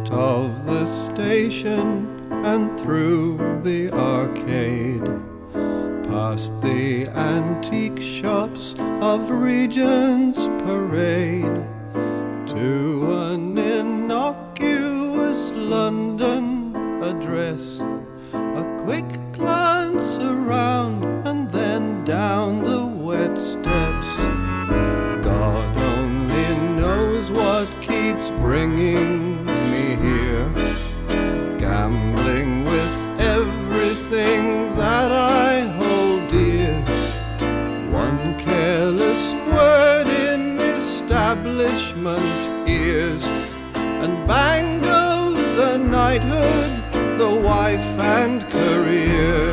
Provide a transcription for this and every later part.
Out of the station and through the arcade, past the antique shops of Regent's Parade, to an innocuous London address. A quick glance around and then down the wet steps. God only knows what keeps bringing me here, gambling with everything that I hold dear. One careless word in establishment ears, and bang goes the knighthood, the wife and career.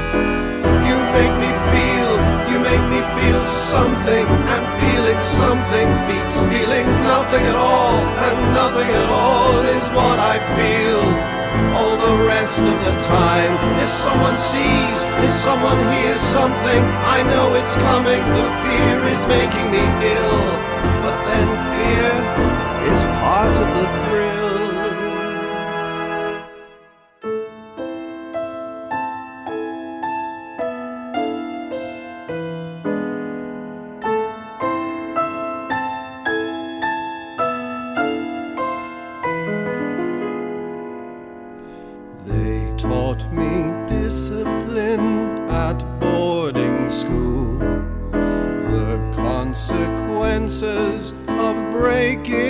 You make me feel something, and feeling something beats feeling nothing at all, and nothing at all is what I feel. All the rest of the time, if someone sees, if someone hears something, I know it's coming. The fear is making me ill, but then fear is part of the thrill. They taught me discipline at boarding school, the consequences of breaking